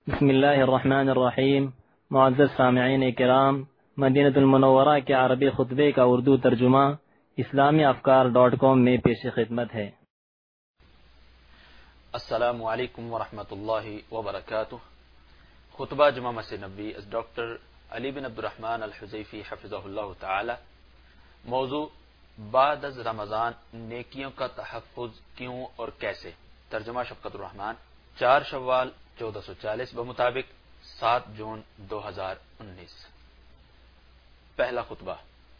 بسم اللہ الرحمن الرحیم۔ معزز سامعین کرام، مدینہ المنورہ کے عربی خطبے کا اردو ترجمہ اسلامیافکار.com میں پیش خدمت ہے۔ السلام علیکم ورحمۃ اللہ وبرکاتہ۔ خطبہ جمعہ مسجد نبوی از ڈاکٹر علی بن عبد الرحمن الحذیفی حفظہ اللہ تعالی۔ موضوع: بعد از رمضان نیکیوں کا تحفظ کیوں اور کیسے؟ ترجمہ شفقت الرحمان۔ 4 شوال 1440 بمطابق 7 جون 2019۔ پہلا خطبہ۔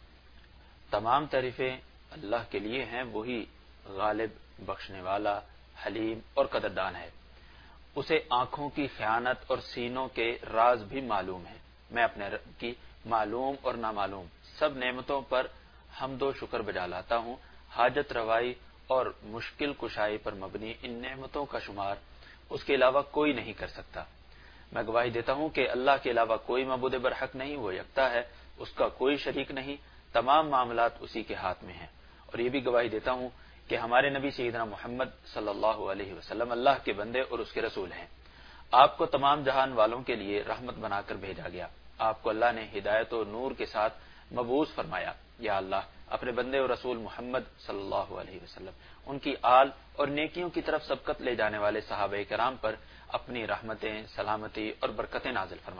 تمام تعریفیں اللہ کے لیے ہیں، وہی غالب، بخشنے والا، حلیم اور قدردان ہے۔ اسے آنکھوں کی خیانت اور سینوں کے راز بھی معلوم ہیں۔ میں اپنے رب کی معلوم اور نامعلوم سب نعمتوں پر حمد و شکر بجا لاتا ہوں۔ حاجت روائی اور مشکل کشائی پر مبنی ان نعمتوں کا شمار اس کے علاوہ کوئی نہیں کر سکتا۔ میں گواہی دیتا ہوں کہ اللہ کے علاوہ کوئی معبود برحق نہیں، وہ یکتا ہے، اس کا کوئی شریک نہیں، تمام معاملات اسی کے ہاتھ میں ہیں۔ اور یہ بھی گواہی دیتا ہوں کہ ہمارے نبی سیدنا محمد صلی اللہ علیہ وسلم اللہ کے بندے اور اس کے رسول ہیں۔ آپ کو تمام جہان والوں کے لیے رحمت بنا کر بھیجا گیا۔ آپ کو اللہ نے ہدایت و نور کے ساتھ مبعوث فرمایا۔ یا اللہ، اپنے بندے اور رسول محمد صلی اللہ علیہ وسلم، ان کی آل اور نیکیوں کی طرف سبقت لے جانے والے صحابہ کرام پر اپنی رحمتیں، سلامتی اور برکتیں نازل فرما۔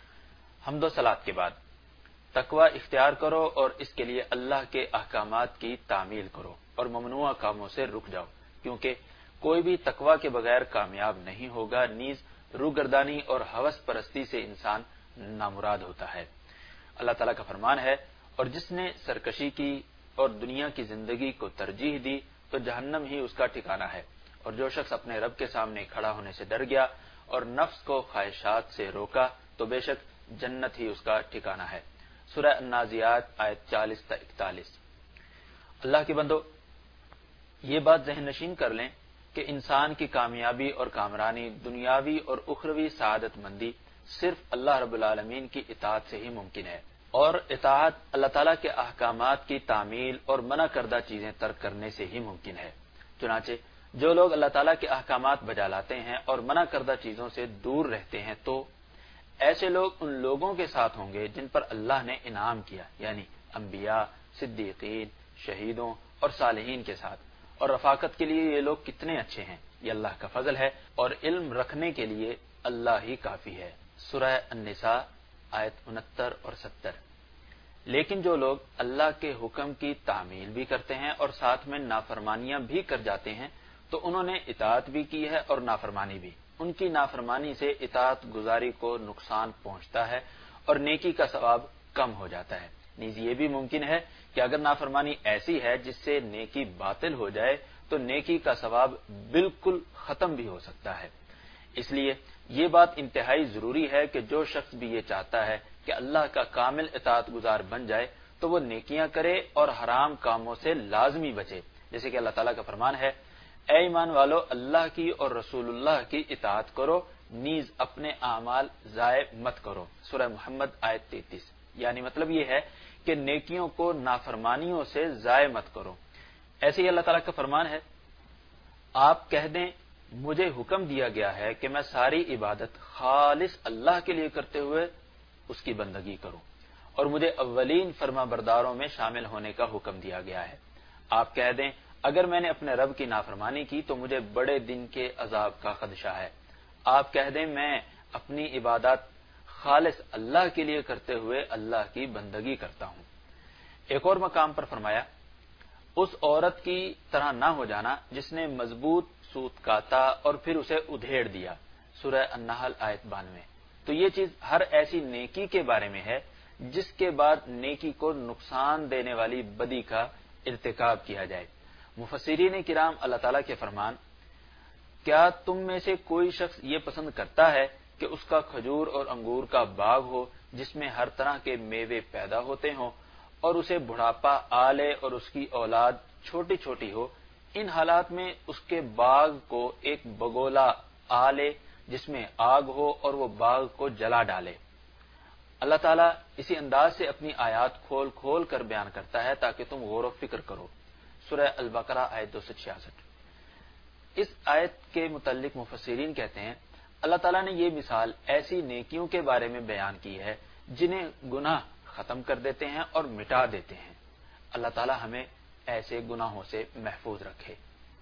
حمد و صلات کے بعد تقوی اختیار کرو اور اس کے لیے اللہ کے احکامات کی تعمیل کرو اور ممنوع کاموں سے رک جاؤ، کیونکہ کوئی بھی تقوی کے بغیر کامیاب نہیں ہوگا، نیز روگردانی اور ہوس پرستی سے انسان نامراد ہوتا ہے۔ اللہ تعالیٰ کا فرمان ہے، اور جس نے سرکشی کی اور دنیا کی زندگی کو ترجیح دی تو جہنم ہی اس کا ٹھکانہ ہے، اور جو شخص اپنے رب کے سامنے کھڑا ہونے سے ڈر گیا اور نفس کو خواہشات سے روکا تو بے شک جنت ہی اس کا ٹھکانہ ہے۔ سورہ النازعات آیت 40 تا 41۔ اللہ کے بندو، یہ بات ذہن نشین کر لیں کہ انسان کی کامیابی اور کامرانی، دنیاوی اور اخروی سعادت مندی صرف اللہ رب العالمین کی اطاعت سے ہی ممکن ہے، اور اطاعت اللہ تعالیٰ کے احکامات کی تعمیل اور منع کردہ چیزیں ترک کرنے سے ہی ممکن ہے۔ چنانچہ جو لوگ اللہ تعالیٰ کے احکامات بجا لاتے ہیں اور منع کردہ چیزوں سے دور رہتے ہیں تو ایسے لوگ ان لوگوں کے ساتھ ہوں گے جن پر اللہ نے انعام کیا، یعنی انبیاء، صدیقین، شہیدوں اور صالحین کے ساتھ۔ اور رفاقت کے لیے یہ لوگ کتنے اچھے ہیں، یہ اللہ کا فضل ہے، اور علم رکھنے کے لیے اللہ ہی کافی ہے۔ سورہ النساء آیت 69 اور 70۔ لیکن جو لوگ اللہ کے حکم کی تعمیل بھی کرتے ہیں اور ساتھ میں نافرمانیاں بھی کر جاتے ہیں تو انہوں نے اطاعت بھی کی ہے اور نافرمانی بھی۔ ان کی نافرمانی سے اطاعت گزاری کو نقصان پہنچتا ہے اور نیکی کا ثواب کم ہو جاتا ہے۔ نیز یہ بھی ممکن ہے کہ اگر نافرمانی ایسی ہے جس سے نیکی باطل ہو جائے تو نیکی کا ثواب بالکل ختم بھی ہو سکتا ہے۔ اس لیے یہ بات انتہائی ضروری ہے کہ جو شخص بھی یہ چاہتا ہے کہ اللہ کا کامل اطاعت گزار بن جائے تو وہ نیکیاں کرے اور حرام کاموں سے لازمی بچے، جیسے کہ اللہ تعالیٰ کا فرمان ہے، اے ایمان والو، اللہ کی اور رسول اللہ کی اطاعت کرو، نیز اپنے اعمال ضائع مت کرو۔ سورہ محمد آیت 33۔ یعنی مطلب یہ ہے کہ نیکیوں کو نافرمانیوں سے ضائع مت کرو۔ ایسے ہی اللہ تعالیٰ کا فرمان ہے، آپ کہہ دیں مجھے حکم دیا گیا ہے کہ میں ساری عبادت خالص اللہ کے لیے کرتے ہوئے اس کی بندگی کروں، اور مجھے اولین فرما برداروں میں شامل ہونے کا حکم دیا گیا ہے۔ آپ کہہ دیں اگر میں نے اپنے رب کی نافرمانی کی تو مجھے بڑے دن کے عذاب کا خدشہ ہے۔ آپ کہہ دیں میں اپنی عبادات خالص اللہ کے لیے کرتے ہوئے اللہ کی بندگی کرتا ہوں۔ ایک اور مقام پر فرمایا، اس عورت کی طرح نہ ہو جانا جس نے مضبوط سوت کاتا اور پھر اسے ادھیڑ دیا۔ سورہ النحل آیت 92۔ تو یہ چیز ہر ایسی نیکی کے بارے میں ہے جس کے بعد نیکی کو نقصان دینے والی بدی کا ارتکاب کیا جائے۔ مفسرین کرام اللہ تعالیٰ کے فرمان، کیا تم میں سے کوئی شخص یہ پسند کرتا ہے کہ اس کا کھجور اور انگور کا باغ ہو جس میں ہر طرح کے میوے پیدا ہوتے ہوں، اور اسے بڑھاپا آلے اور اس کی اولاد چھوٹی چھوٹی ہو؟ ان حالات میں اس کے باغ کو ایک بگولا آلے جس میں آگ ہو اور وہ باغ کو جلا ڈالے۔ اللہ تعالیٰ اسی انداز سے اپنی آیات کھول کھول کر بیان کرتا ہے تاکہ تم غور و فکر کرو۔ سورہ البقرہ آیت 266۔ اس آیت کے متعلق مفسرین کہتے ہیں، اللہ تعالیٰ نے یہ مثال ایسی نیکیوں کے بارے میں بیان کی ہے جنہیں گناہ ختم کر دیتے ہیں اور مٹا دیتے ہیں۔ اللہ تعالیٰ ہمیں ایسے گناہوں سے محفوظ رکھے۔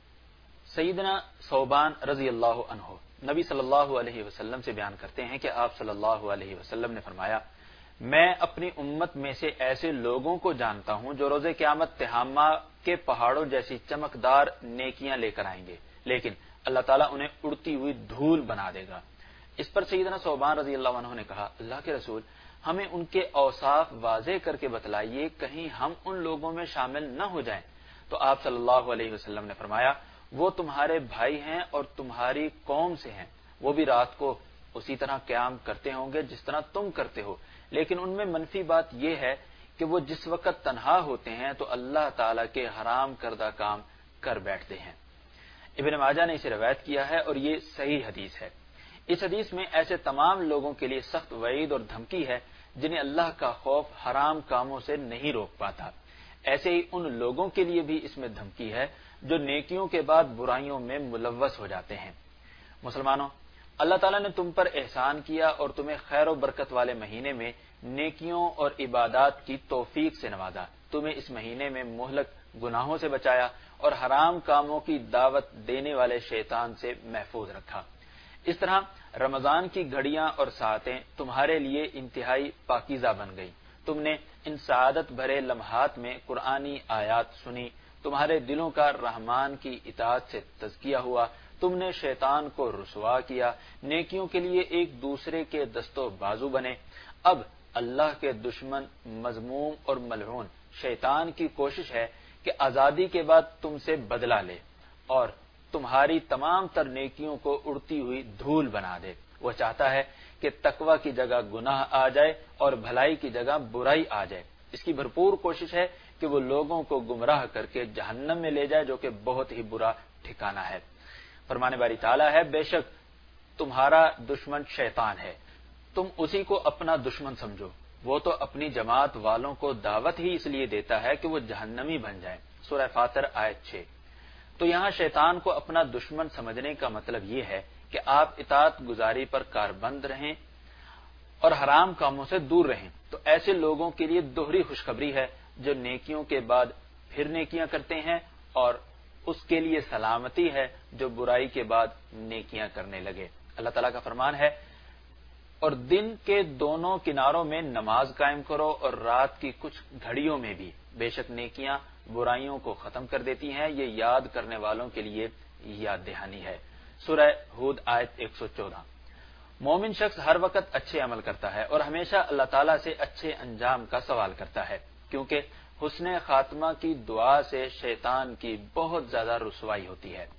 سیدنا ثوبان رضی اللہ عنہ نبی صلی اللہ علیہ وسلم سے بیان کرتے ہیں کہ آپ صلی اللہ علیہ وسلم نے فرمایا، میں اپنی امت میں سے ایسے لوگوں کو جانتا ہوں جو روز قیامت تہامہ کے پہاڑوں جیسی چمکدار نیکیاں لے کر آئیں گے، لیکن اللہ تعالیٰ انہیں اڑتی ہوئی دھول بنا دے گا۔ اس پر سیدنا ثوبان رضی اللہ عنہ نے کہا، اللہ کے رسول، ہمیں ان کے اوصاف واضح کر کے بتلائیے، کہیں ہم ان لوگوں میں شامل نہ ہو جائیں۔ تو آپ صلی اللہ علیہ وسلم نے فرمایا، وہ تمہارے بھائی ہیں اور تمہاری قوم سے ہیں، وہ بھی رات کو اسی طرح قیام کرتے ہوں گے جس طرح تم کرتے ہو، لیکن ان میں منفی بات یہ ہے کہ وہ جس وقت تنہا ہوتے ہیں تو اللہ تعالی کے حرام کردہ کام کر بیٹھتے ہیں۔ ابن ماجہ نے اسے روایت کیا ہے اور یہ صحیح حدیث ہے۔ اس حدیث میں ایسے تمام لوگوں کے لیے سخت وعید اور دھمکی ہے جنہیں اللہ کا خوف حرام کاموں سے نہیں روک پاتا۔ ایسے ہی ان لوگوں کے لیے بھی اس میں دھمکی ہے جو نیکیوں کے بعد برائیوں میں ملوث ہو جاتے ہیں۔ مسلمانوں، اللہ تعالیٰ نے تم پر احسان کیا اور تمہیں خیر و برکت والے مہینے میں نیکیوں اور عبادات کی توفیق سے نوازا، تمہیں اس مہینے میں مہلک گناہوں سے بچایا اور حرام کاموں کی دعوت دینے والے شیطان سے محفوظ رکھا۔ اس طرح رمضان کی گھڑیاں اور ساعتیں تمہارے لیے انتہائی پاکیزہ بن گئی۔ تم نے ان سعادت بھرے لمحات میں قرآنی آیات سنی، تمہارے دلوں کا رحمان کی اطاعت سے تزکیہ ہوا، تم نے شیطان کو رسوا کیا، نیکیوں کے لیے ایک دوسرے کے دست و بازو بنے۔ اب اللہ کے دشمن مذموم اور ملعون شیطان کی کوشش ہے کہ آزادی کے بعد تم سے بدلہ لے اور تمہاری تمام تر نیکیوں کو اڑتی ہوئی دھول بنا دے۔ وہ چاہتا ہے کہ تقوی کی جگہ گناہ آ جائے اور بھلائی کی جگہ برائی آ جائے۔ اس کی بھرپور کوشش ہے کہ وہ لوگوں کو گمراہ کر کے جہنم میں لے جائے، جو کہ بہت ہی برا ٹھکانہ ہے۔ فرمان باری تعالیٰ ہے، بے شک تمہارا دشمن شیطان ہے، تم اسی کو اپنا دشمن سمجھو، وہ تو اپنی جماعت والوں کو دعوت ہی اس لیے دیتا ہے کہ وہ جہنمی بن جائیں۔ سورہ فاطر آیت 6۔ تو یہاں شیطان کو اپنا دشمن سمجھنے کا مطلب یہ ہے کہ آپ اطاعت گزاری پر کاربند رہیں اور حرام کاموں سے دور رہیں۔ تو ایسے لوگوں کے لیے دوہری خوشخبری ہے جو نیکیوں کے بعد پھر نیکیاں کرتے ہیں، اور اس کے لیے سلامتی ہے جو برائی کے بعد نیکیاں کرنے لگے۔ اللہ تعالیٰ کا فرمان ہے، اور دن کے دونوں کناروں میں نماز قائم کرو اور رات کی کچھ گھڑیوں میں بھی، بے شک نیکیاں برائیوں کو ختم کر دیتی ہیں، یہ یاد کرنے والوں کے لیے یاد دہانی ہے۔ سورہ ہود آیت 114۔ مومن شخص ہر وقت اچھے عمل کرتا ہے اور ہمیشہ اللہ تعالیٰ سے اچھے انجام کا سوال کرتا ہے، کیونکہ حسن خاتمہ کی دعا سے شیطان کی بہت زیادہ رسوائی ہوتی ہے،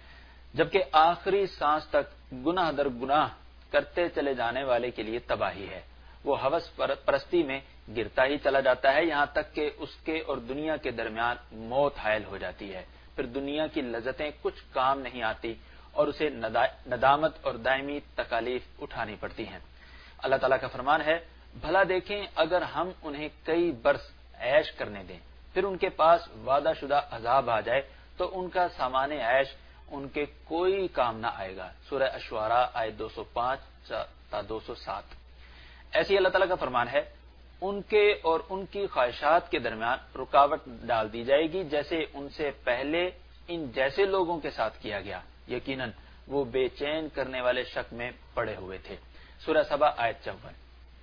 جبکہ آخری سانس تک گناہ در گناہ کرتے چلے جانے والے کے لیے تباہی ہے۔ وہ ہوس پرستی میں گرتا ہی چلا جاتا ہے، یہاں تک کہ اس کے اور دنیا کے درمیان موت حائل ہو جاتی ہے، پھر دنیا کی لذتیں کچھ کام نہیں آتی اور اسے ندامت اور دائمی تکالیف اٹھانی پڑتی ہیں۔ اللہ تعالیٰ کا فرمان ہے، بھلا دیکھیں اگر ہم انہیں کئی برس عیش کرنے دیں، پھر ان کے پاس وعدہ شدہ عذاب آ جائے تو ان کا سامان عیش ان کے کوئی کام نہ آئے گا۔ سورہ اشعراء آیت 205 تا 207۔ ایسی اللہ تعالیٰ کا فرمان ہے، ان کے اور ان کی خواہشات کے درمیان رکاوٹ ڈال دی جائے گی، جیسے ان سے پہلے ان جیسے لوگوں کے ساتھ کیا گیا، یقیناً وہ بے چین کرنے والے شک میں پڑے ہوئے تھے۔ سورہ سبا آیت 54۔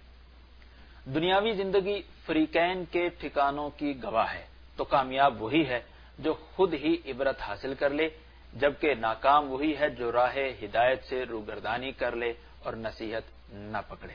دنیاوی زندگی فریقین کے ٹھکانوں کی گواہ ہے، تو کامیاب وہی ہے جو خود ہی عبرت حاصل کر لے، جبکہ ناکام وہی ہے جو راہ ہدایت سے روگردانی کر لے اور نصیحت نہ پکڑے۔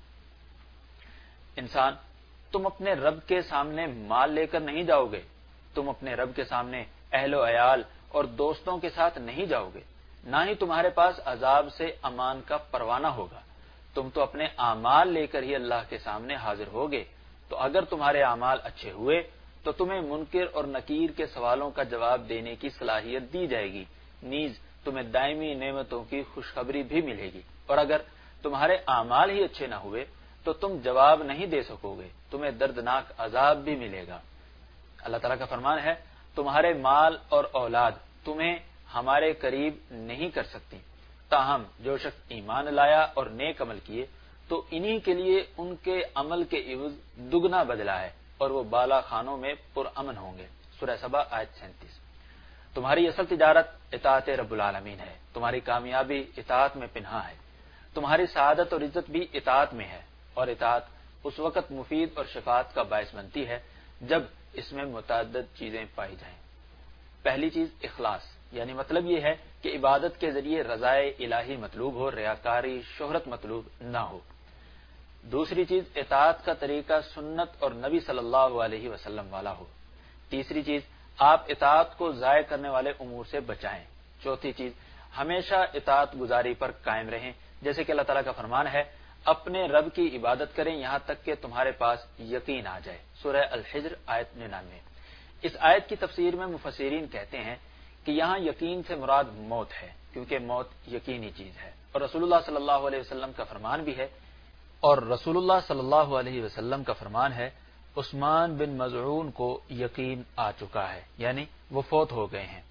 انسان، تم اپنے رب کے سامنے مال لے کر نہیں جاؤ گے، تم اپنے رب کے سامنے اہل و عیال اور دوستوں کے ساتھ نہیں جاؤ گے، نہ ہی تمہارے پاس عذاب سے امان کا پروانہ ہوگا، تم تو اپنے اعمال لے کر ہی اللہ کے سامنے حاضر ہوگے۔ تو اگر تمہارے اعمال اچھے ہوئے تو تمہیں منکر اور نکیر کے سوالوں کا جواب دینے کی صلاحیت دی جائے گی، نیز تمہیں دائمی نعمتوں کی خوشخبری بھی ملے گی، اور اگر تمہارے اعمال ہی اچھے نہ ہوئے تو تم جواب نہیں دے سکو گے، تمہیں دردناک عذاب بھی ملے گا۔ اللہ تعالیٰ کا فرمان ہے، تمہارے مال اور اولاد تمہیں ہمارے قریب نہیں کر سکتی، تاہم جو شخص ایمان لایا اور نیک عمل کیے تو انہی کے لیے ان کے عمل کے عوض دگنا بدلہ ہے اور وہ بالا خانوں میں پرامن ہوں گے۔ سورہ سبا آیت 37۔ تمہاری اصل تجارت اطاعت رب العالمین ہے، تمہاری کامیابی اطاعت میں پنہاں ہے، تمہاری سعادت اور عزت بھی اطاعت میں ہے، اور اطاعت اس وقت مفید اور شفاعت کا باعث بنتی ہے جب اس میں متعدد چیزیں پائی جائیں۔ پہلی چیز اخلاص، یعنی مطلب یہ ہے کہ عبادت کے ذریعے رضائے الہی مطلوب ہو، ریاکاری شہرت مطلوب نہ ہو۔ دوسری چیز اطاعت کا طریقہ سنت اور نبی صلی اللہ علیہ وسلم والا ہو۔ تیسری چیز آپ اطاعت کو ضائع کرنے والے امور سے بچائیں۔ چوتھی چیز ہمیشہ اطاعت گزاری پر قائم رہیں، جیسے کہ اللہ تعالیٰ کا فرمان ہے اپنے رب کی عبادت کریں یہاں تک کہ تمہارے پاس یقین آ جائے۔ سورہ الحجر آیت 99۔ اس آیت کی تفسیر میں مفسرین کہتے ہیں کہ یہاں یقین سے مراد موت ہے، کیونکہ موت یقینی چیز ہے، اور رسول اللہ صلی اللہ علیہ وسلم کا فرمان بھی ہے، عثمان بن مظعون کو یقین آ چکا ہے، یعنی وہ فوت ہو گئے ہیں۔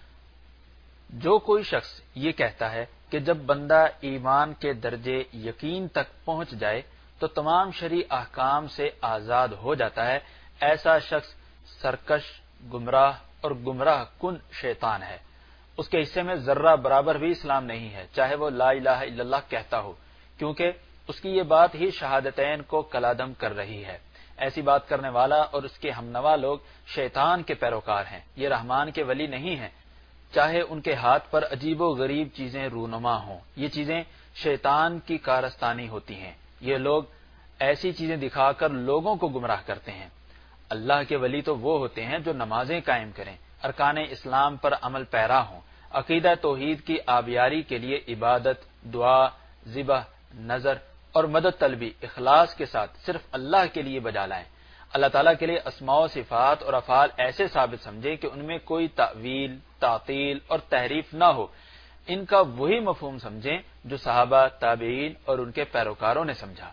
جو کوئی شخص یہ کہتا ہے کہ جب بندہ ایمان کے درجے یقین تک پہنچ جائے تو تمام شرعی احکام سے آزاد ہو جاتا ہے، ایسا شخص سرکش، گمراہ اور گمراہ کن شیطان ہے۔ اس کے حصے میں ذرہ برابر بھی اسلام نہیں ہے، چاہے وہ لا الہ الا اللہ کہتا ہو، کیونکہ اس کی یہ بات ہی شہادتین کو کلادم کر رہی ہے۔ ایسی بات کرنے والا اور اس کے ہمنوا لوگ شیطان کے پیروکار ہیں، یہ رحمان کے ولی نہیں ہیں، چاہے ان کے ہاتھ پر عجیب و غریب چیزیں رونما ہوں۔ یہ چیزیں شیطان کی کارستانی ہوتی ہیں، یہ لوگ ایسی چیزیں دکھا کر لوگوں کو گمراہ کرتے ہیں۔ اللہ کے ولی تو وہ ہوتے ہیں جو نمازیں قائم کریں، ارکان اسلام پر عمل پیرا ہوں، عقیدہ توحید کی آبیاری کے لیے عبادت، دعا، ذبح، نذر اور مدد طلبی اخلاص کے ساتھ صرف اللہ کے لیے بجا لائیں۔ اللہ تعالیٰ کے لیے اسماء و صفات اور افعال ایسے ثابت سمجھیں کہ ان میں کوئی تأویل، تعطیل اور تحریف نہ ہو، ان کا وہی مفہوم سمجھیں جو صحابہ، تابعین اور ان کے پیروکاروں نے سمجھا۔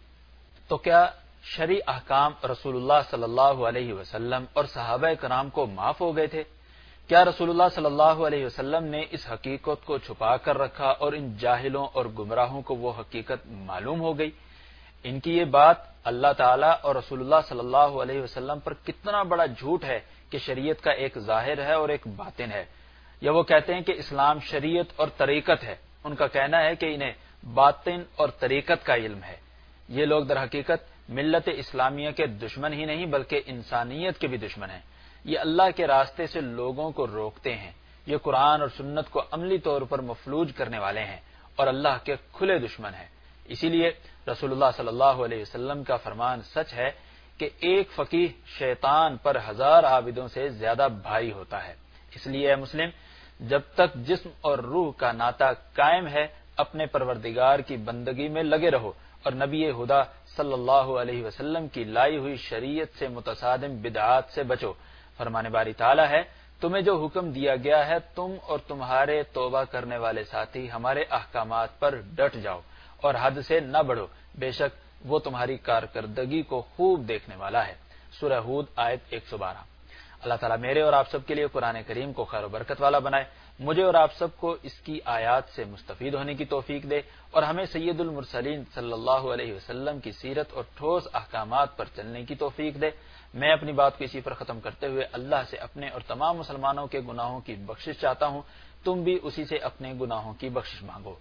تو کیا شرعی احکام رسول اللہ صلی اللہ علیہ وسلم اور صحابہ کرام کو معاف ہو گئے تھے؟ کیا رسول اللہ صلی اللہ علیہ وسلم نے اس حقیقت کو چھپا کر رکھا اور ان جاہلوں اور گمراہوں کو وہ حقیقت معلوم ہو گئی؟ ان کی یہ بات اللہ تعالیٰ اور رسول اللہ صلی اللہ علیہ وسلم پر کتنا بڑا جھوٹ ہے کہ شریعت کا ایک ظاہر ہے اور ایک باطن ہے۔ یا وہ کہتے ہیں کہ اسلام شریعت اور طریقت ہے، ان کا کہنا ہے کہ انہیں باطن اور طریقت کا علم ہے۔ یہ لوگ در حقیقت ملت اسلامیہ کے دشمن ہی نہیں بلکہ انسانیت کے بھی دشمن ہیں۔ یہ اللہ کے راستے سے لوگوں کو روکتے ہیں، یہ قرآن اور سنت کو عملی طور پر مفلوج کرنے والے ہیں اور اللہ کے کھلے دشمن ہیں۔ اسی لیے رسول اللہ صلی اللہ علیہ وسلم کا فرمان سچ ہے کہ ایک فقیہ شیطان پر 1000 عابدوں سے زیادہ بھاری ہوتا ہے۔ اس لیے اے مسلم، جب تک جسم اور روح کا ناطہ قائم ہے اپنے پروردگار کی بندگی میں لگے رہو اور نبی خدا صلی اللہ علیہ وسلم کی لائی ہوئی شریعت سے متصادم بدعات سے بچو۔ فرمان باری تعالیٰ ہے، تمہیں جو حکم دیا گیا ہے تم اور تمہارے توبہ کرنے والے ساتھی ہمارے احکامات پر ڈٹ جاؤ اور حد سے نہ بڑھو، بے شک وہ تمہاری کارکردگی کو خوب دیکھنے والا ہے۔ سورہ ہود آیت 112۔ اللہ تعالیٰ میرے اور آپ سب کے لیے قرآن کریم کو خیر و برکت والا بنائے، مجھے اور آپ سب کو اس کی آیات سے مستفید ہونے کی توفیق دے اور ہمیں سید المرسلین صلی اللہ علیہ وسلم کی سیرت اور ٹھوس احکامات پر چلنے کی توفیق دے۔ میں اپنی بات کو اسی پر ختم کرتے ہوئے اللہ سے اپنے اور تمام مسلمانوں کے گناہوں کی بخشش چاہتا ہوں، تم بھی اسی سے اپنے گناہوں کی بخشش مانگو۔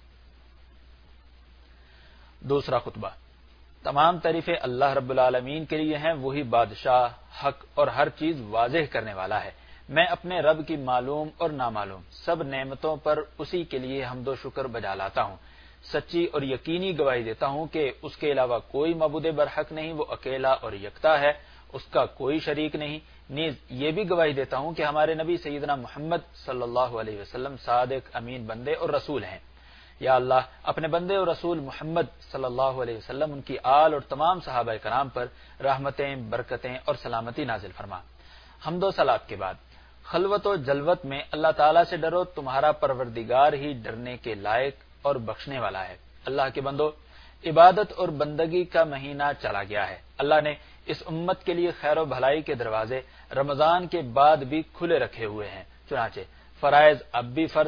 دوسرا خطبہ۔ تمام تعریفیں اللہ رب العالمین کے لیے ہیں، وہی بادشاہ، حق اور ہر چیز واضح کرنے والا ہے۔ میں اپنے رب کی معلوم اور نامعلوم سب نعمتوں پر اسی کے لیے حمد و شکر بجا لاتا ہوں، سچی اور یقینی گواہی دیتا ہوں کہ اس کے علاوہ کوئی معبود برحق نہیں، وہ اکیلا اور یکتا ہے، اس کا کوئی شریک نہیں۔ نیز یہ بھی گواہی دیتا ہوں کہ ہمارے نبی سیدنا محمد صلی اللہ علیہ وسلم صادق، امین بندے اور رسول ہیں۔ یا اللہ اپنے بندے اور رسول محمد صلی اللہ علیہ وسلم، ان کی آل اور تمام صحابہ کرام پر رحمتیں، برکتیں اور سلامتی نازل فرما۔ حمد و صلات کے بعد خلوت و جلوت میں اللہ تعالیٰ سے ڈرو، تمہارا پروردگار ہی ڈرنے کے لائق اور بخشنے والا ہے۔ اللہ کے بندو، عبادت اور بندگی کا مہینہ چلا گیا ہے۔ اللہ نے اس امت کے لیے خیر و بھلائی کے دروازے رمضان کے بعد بھی کھلے رکھے ہوئے ہیں، چنانچہ فرائض اب بھی فرض ہیں،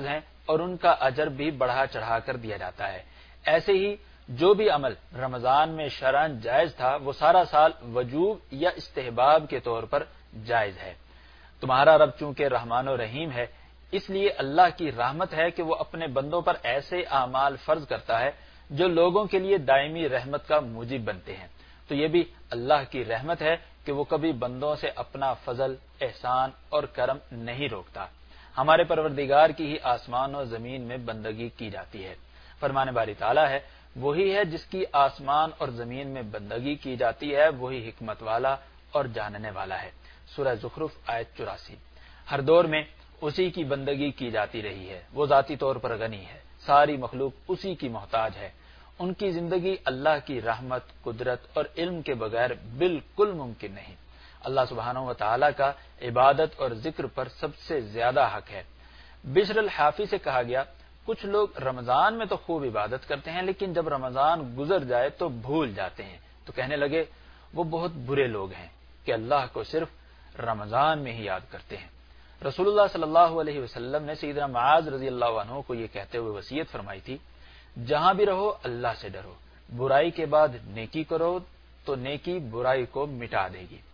اور ان کا اجر بھی بڑھا چڑھا کر دیا جاتا ہے۔ ایسے ہی جو بھی عمل رمضان میں شرعاً جائز تھا وہ سارا سال وجوب یا استحباب کے طور پر جائز ہے۔ تمہارا رب چونکہ رحمان و رحیم ہے، اس لیے اللہ کی رحمت ہے کہ وہ اپنے بندوں پر ایسے اعمال فرض کرتا ہے جو لوگوں کے لیے دائمی رحمت کا موجب بنتے ہیں۔ تو یہ بھی اللہ کی رحمت ہے کہ وہ کبھی بندوں سے اپنا فضل، احسان اور کرم نہیں روکتا۔ ہمارے پروردگار کی ہی آسمان و زمین میں بندگی کی جاتی ہے۔ فرمان باری تعالیٰ ہے، وہی ہے جس کی آسمان اور زمین میں بندگی کی جاتی ہے، وہی حکمت والا اور جاننے والا ہے۔ سورہ زخرف آیت 84۔ ہر دور میں اسی کی بندگی کی جاتی رہی ہے، وہ ذاتی طور پر غنی ہے، ساری مخلوق اسی کی محتاج ہے۔ ان کی زندگی اللہ کی رحمت، قدرت اور علم کے بغیر بالکل ممکن نہیں۔ اللہ سبحانہ و تعالیٰ کا عبادت اور ذکر پر سب سے زیادہ حق ہے۔ بشر الحافی سے کہا گیا، کچھ لوگ رمضان میں تو خوب عبادت کرتے ہیں لیکن جب رمضان گزر جائے تو بھول جاتے ہیں۔ تو کہنے لگے وہ بہت برے لوگ ہیں کہ اللہ کو صرف رمضان میں ہی یاد کرتے ہیں۔ رسول اللہ صلی اللہ علیہ وسلم نے سیدنا معاذ رضی اللہ عنہ کو یہ کہتے ہوئے وصیت فرمائی تھی، جہاں بھی رہو اللہ سے ڈرو، برائی کے بعد نیکی کرو تو نیکی برائی کو مٹا دے گی۔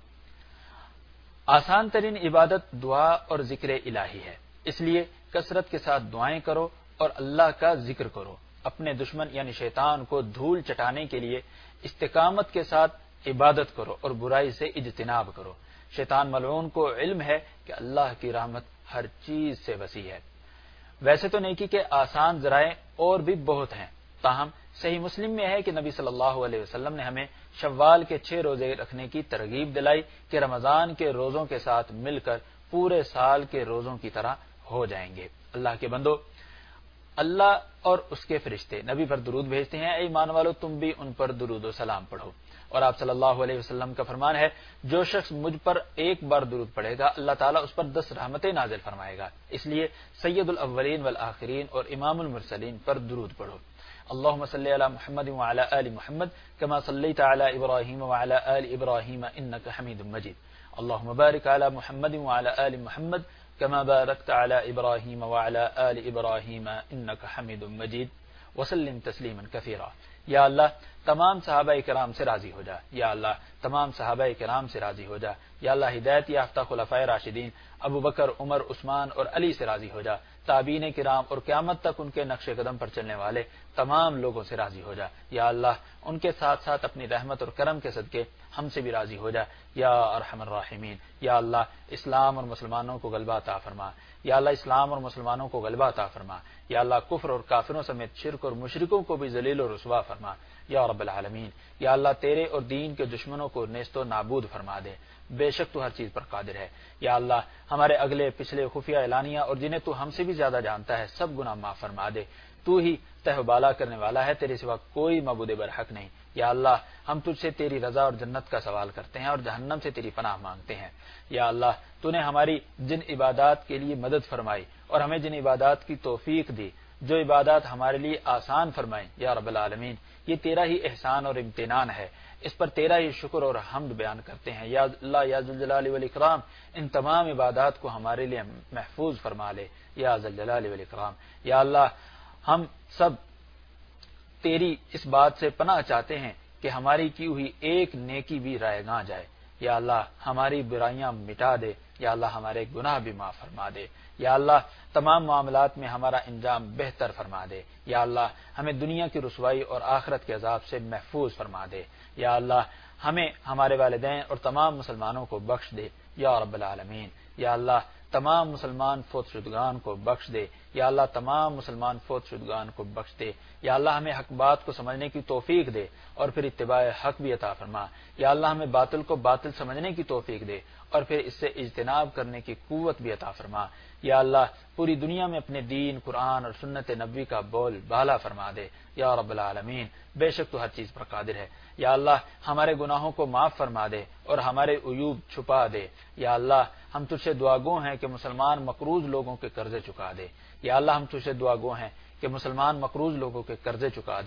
آسان ترین عبادت دعا اور ذکر الہی ہے، اس لیے کثرت کے ساتھ دعائیں کرو اور اللہ کا ذکر کرو۔ اپنے دشمن یعنی شیطان کو دھول چٹانے کے لیے استقامت کے ساتھ عبادت کرو اور برائی سے اجتناب کرو۔ شیطان ملعون کو علم ہے کہ اللہ کی رحمت ہر چیز سے وسیع ہے۔ ویسے تو نیکی کے آسان ذرائع اور بھی بہت ہیں، تاہم صحیح مسلم میں ہے کہ نبی صلی اللہ علیہ وسلم نے ہمیں شوال کے 6 روزے رکھنے کی ترغیب دلائی کہ رمضان کے روزوں کے ساتھ مل کر پورے سال کے روزوں کی طرح ہو جائیں گے۔ اللہ کے بندو، اللہ اور اس کے فرشتے نبی پر درود بھیجتے ہیں، اے ایمان والو تم بھی ان پر درود و سلام پڑھو۔ اور آپ صلی اللہ علیہ وسلم کا فرمان ہے، جو شخص مجھ پر ایک بار درود پڑھے گا اللہ تعالیٰ اس پر 10 رحمتیں نازل فرمائے گا۔ اس لیے سید الاولین والآخرین اور امام المرسلین پر درود پڑھو۔ اللهم صل على محمد وعلى آل محمد كما صليت على إبراهيم وعلى آل إبراهيم إنك حميد مجيد اللهم بارك على محمد وعلى آل محمد كما باركت على إبراهيم وعلى آل إبراهيم إنك حميد مجيد وسلم تسليما كثيرا۔ یا اللہ تمام صحابہ کرام سے راضی ہو جا، یا اللہ تمام صحابہ کرام سے راضی ہو جا، یا اللہ ہدایت یافتہ خلفائے راشدین ابو بکر، عمر، عثمان اور علی سے راضی ہو جا، تابعین کرام اور قیامت تک ان کے نقش قدم پر چلنے والے تمام لوگوں سے راضی ہو جا، یا اللہ ان کے ساتھ ساتھ اپنی رحمت اور کرم کے صدقے ہم سے بھی راضی ہو جا، یا ارحم الراحمین۔ یا اللہ اسلام اور مسلمانوں کو غلبہ عطا فرما، یا اللہ اسلام اور مسلمانوں کو غلبہ عطا فرما، یا اللہ کفر اور کافروں سمیت شرک اور مشرکوں کو بھی ذلیل و رسوا فرما، یا رب العالمین۔ یا اللہ تیرے اور دین کے دشمنوں کو نیست و نابود فرما دے، بے شک تو ہر چیز پر قادر ہے۔ یا اللہ ہمارے اگلے پچھلے خفیہ اعلانیہ اور جنہیں تو ہم سے بھی زیادہ جانتا ہے سب گناہ معاف فرما دے، تو ہی تہ و بالا کرنے والا ہے، تیرے سوا کوئی معبود برحق نہیں۔ یا اللہ ہم تجھ سے تیری رضا اور جنت کا سوال کرتے ہیں اور جہنم سے تیری پناہ مانگتے ہیں۔ یا اللہ تو نے ہماری جن عبادات کے لیے مدد فرمائی اور ہمیں جن عبادات کی توفیق دی، جو عبادات ہمارے لیے آسان فرمائیں، یا رب العالمین یہ تیرا ہی احسان اور امتنان ہے، اس پر تیرا ہی شکر اور حمد بیان کرتے ہیں۔ یا اللہ یا ذوالجلال والاکرام ان تمام عبادات کو ہمارے لیے محفوظ فرما لے، یا ذوالجلال والاکرام۔ یا اللہ ہم سب تیری اس بات سے پناہ چاہتے ہیں کہ ہماری کی ہوئی ایک نیکی بھی رائیگاں جائے۔ یا اللہ ہماری برائیاں مٹا دے، یا اللہ ہمارے گناہ بھی معاف فرما دے، یا اللہ تمام معاملات میں ہمارا انجام بہتر فرما دے، یا اللہ ہمیں دنیا کی رسوائی اور آخرت کے عذاب سے محفوظ فرما دے، یا اللہ ہمیں ہمارے والدین اور تمام مسلمانوں کو بخش دے، یا رب العالمین۔ یا اللہ تمام مسلمان فوت شدگان کو بخش دے، یا اللہ تمام مسلمان فوت شدگان کو بخش دے، یا اللہ ہمیں حق بات کو سمجھنے کی توفیق دے اور پھر اتباع حق بھی عطا فرما، یا اللہ ہمیں باطل کو باطل سمجھنے کی توفیق دے اور پھر اس سے اجتناب کرنے کی قوت بھی عطا فرما، یا اللہ پوری دنیا میں اپنے دین، قرآن اور سنت نبوی کا بول بالا فرما دے، یا رب العالمین بے شک تو ہر چیز پر قادر ہے۔ یا اللہ ہمارے گناہوں کو معاف فرما دے اور ہمارے عیوب چھپا دے، یا اللہ ہم تجھ سے دعا گو ہیں کہ مسلمان مقروض لوگوں کے قرضے چکا دے، یا اللہ ہم تجھ سے دعا گو ہیں کہ مسلمان مقروض لوگوں کے قرضے چکا دے،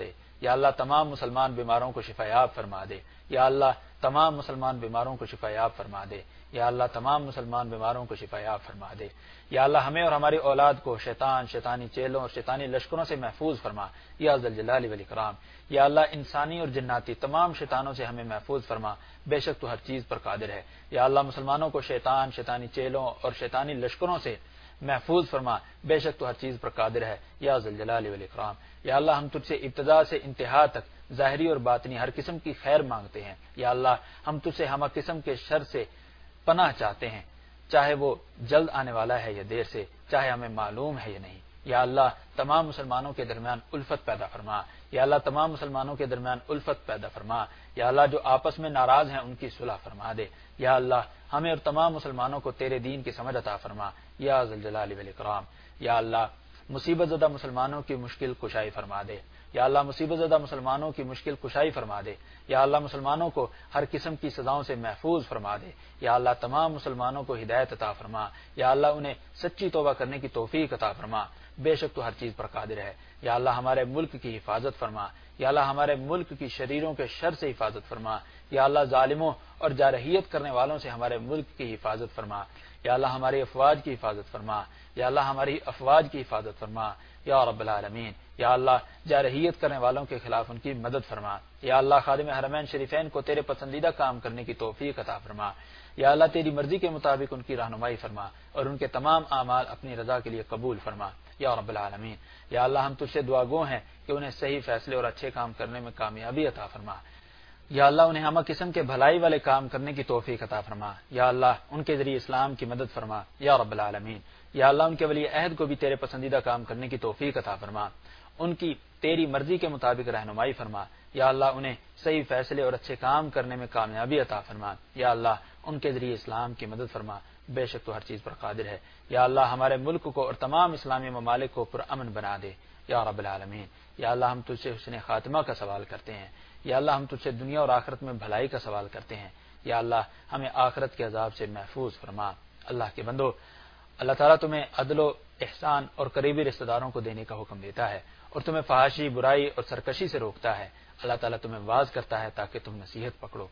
یا اللہ تمام مسلمان بیماروں کو شفا یاب فرما دے، یا اللہ تمام مسلمان بیماروں کو شفا یاب فرما دے، یا اللہ تمام مسلمان بیماروں کو شفا یاب فرما دے، یا اللہ ہمیں اور ہماری اولاد کو شیطان، شیطانی چیلوں اور شیطانی لشکروں سے محفوظ فرما یا ذل جلال والاکرام، یا اللہ انسانی اور جناتی تمام شیطانوں سے ہمیں محفوظ فرما، بے شک تو ہر چیز پر قادر ہے، یا اللہ مسلمانوں کو شیطان، شیطانی چیلوں اور شیطانی لشکروں سے محفوظ فرما، بے شک تو ہر چیز پر قادر ہے یا ذل جلال والاکرام، یا اللہ ہم تجھ سے ابتدا سے انتہا تک ظاہری اور باطنی ہر قسم کی خیر مانگتے ہیں، یا اللہ ہم تجھ سے ہر قسم کے شر سے پناہ چاہتے ہیں، چاہے وہ جلد آنے والا ہے یا دیر سے، چاہے ہمیں معلوم ہے یا نہیں، یا اللہ تمام مسلمانوں کے درمیان الفت پیدا فرما، یا اللہ تمام مسلمانوں کے درمیان الفت پیدا فرما، یا اللہ جو آپس میں ناراض ہیں ان کی صلح فرما دے، یا اللہ ہمیں اور تمام مسلمانوں کو تیرے دین کی سمجھ عطا فرما یا ذل جلال والاکرام، یا اللہ مصیبت زدہ مسلمانوں کی مشکل کشائی فرما دے، یا اللہ مصیبت زدہ مسلمانوں کی مشکل کشائی فرما دے، یا اللہ مسلمانوں کو ہر قسم کی سزاؤں سے محفوظ فرما دے، یا اللہ تمام مسلمانوں کو ہدایت عطا فرما، یا اللہ انہیں سچی توبہ کرنے کی توفیق عطا فرما، بے شک تو ہر چیز پر قادر ہے، یا اللہ ہمارے ملک کی حفاظت فرما، یا اللہ ہمارے ملک کی شریروں کے شر سے حفاظت فرما، یا اللہ ظالموں اور جارحیت کرنے والوں سے ہمارے ملک کی حفاظت فرما، یا اللہ ہماری افواج کی حفاظت فرما، یا اللہ ہماری افواج کی حفاظت فرما یا رب العالمین، یا اللہ جارحیت کرنے والوں کے خلاف ان کی مدد فرما، یا اللہ خادم حرمین شریفین کو تیرے پسندیدہ کام کرنے کی توفیق عطا فرما، یا اللہ تیری مرضی کے مطابق ان کی رہنمائی فرما اور ان کے تمام اعمال اپنی رضا کے لیے قبول فرما یا رب العالمین، یا اللہ ہم تجھ سے دعا گو ہیں کہ انہیں صحیح فیصلے اور اچھے کام کرنے میں کامیابی عطا فرما، یا اللہ انہیں ہمہ قسم کے بھلائی والے کام کرنے کی توفیق عطا فرما، یا اللہ ان کے ذریعے اسلام کی مدد فرما یا رب العالمین، یا اللہ ان کے ولی عہد کو بھی تیرے پسندیدہ کام کرنے کی توفیق عطا فرما، ان کی تیری مرضی کے مطابق رہنمائی فرما، یا اللہ انہیں صحیح فیصلے اور اچھے کام کرنے میں کامیابی عطا فرما، یا اللہ ان کے ذریعے اسلام کی مدد فرما، بے شک تو ہر چیز پر قادر ہے، یا اللہ ہمارے ملک کو اور تمام اسلامی ممالک کو پرامن بنا دے یا رب العالمین، یا اللہ ہم تجھ سے حسن خاتمہ کا سوال کرتے ہیں، یا اللہ ہم تجھ سے دنیا اور آخرت میں بھلائی کا سوال کرتے ہیں، یا اللہ ہمیں آخرت کے عذاب سے محفوظ فرما۔ اللہ کے بندو، اللہ تعالیٰ تمہیں عدل و احسان اور قریبی رشتہ داروں کو دینے کا حکم دیتا ہے اور تمہیں فحاشی، برائی اور سرکشی سے روکتا ہے۔ اللہ تعالیٰ تمہیں واعظ کرتا ہے تاکہ تم نصیحت پکڑو۔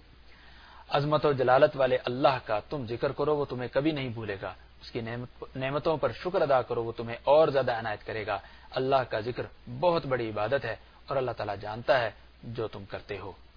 عظمت و جلالت والے اللہ کا تم ذکر کرو، وہ تمہیں کبھی نہیں بھولے گا۔ اس کی نعمتوں پر شکر ادا کرو، وہ تمہیں اور زیادہ عنایت کرے گا۔ اللہ کا ذکر بہت بڑی عبادت ہے اور اللہ تعالیٰ جانتا ہے جو تم کرتے ہو۔